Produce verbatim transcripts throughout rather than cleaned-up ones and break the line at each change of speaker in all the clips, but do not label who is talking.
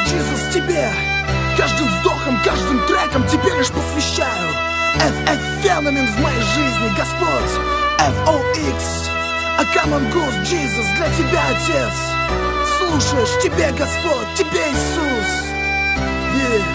Иисус, тебе каждым вздохом, каждым треком тебе лишь посвящаю. эф эф феномен в моей жизни, Господь. эф о икс, а Common Ghost, Jesus, для тебя, Отец. Слушаешь, тебе, Господь, тебе, Иисус. Yeah.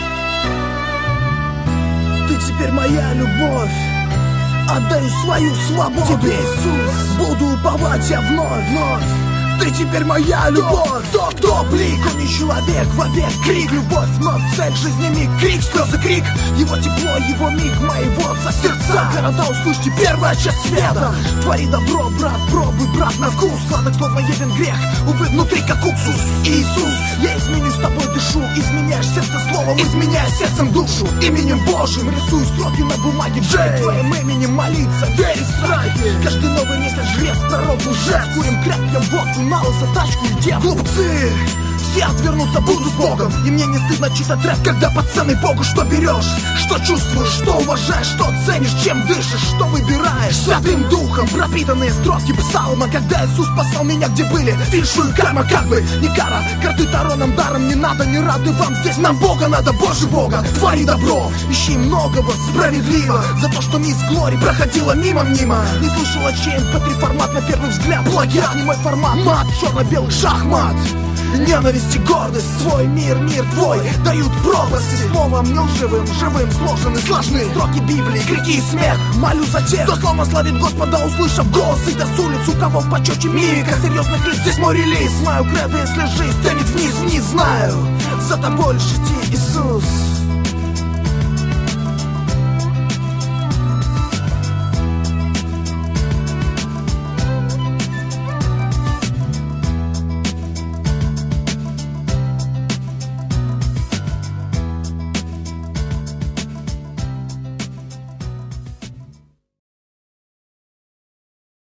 Ты теперь моя любовь, отдаю свою свободу тебе, Иисус. Буду уповать я вновь, вновь. Ты теперь моя любовь. Кто, кто, блик, он не человек, вовек крик. Любовь, вновь цель жизни миг. Крик, слезы, крик. Его тепло, его миг, моего за сердца. Города, услышьте, первая часть света. Твори добро, брат, пробуй, брат, на вкус. Сладок, словно един грех, увы, внутри как уксус. Иисус, я изменю, с тобой дышу. Изменяешь сердце словом, изменяя сердцем душу. Именем Божьим рисую строки на бумаге. Джей, твоим именем молиться, верить в страхи. Каждый новый месяц жрец, пророк, лжец. Курим, кряк, пьем водку, на за тачку и дев. Глупцы, все отвернутся, буду с Богом. И мне не стыдно читать рэп, когда пацаны Богу. Что берешь, что чувствуешь, что уважаешь, что ценишь, чем дышишь, что выбираешь. Святым Духом пропитанные строки псалма. Когда Иисус спасал меня, где были фишую карма, как бы не кара. Карты Таро нам даром не надо, не рады вам здесь. Нам Бога надо, больше Бога. Твори добро, ищи многого, справедливо. За то, что мисс Глори проходила мимо-мимо. Не слышала, чей эм пэ три формат на первый взгляд. Плагиат не мой формат, мат, черно-белый шахмат. Ненависть и гордость, свой мир, мир твой дают пропасти. Словом не лживым, живым, сложены, сложны строки Библии, крики и смех. Молю за тех, кто словно славит Господа, услышав голос. И до с улиц, у кого в почете мимика серьезных лиц. Здесь мой релиз, мою кредо, если жизнь тянет вниз, вниз, знаю. За тобой лишь идти, Иисус.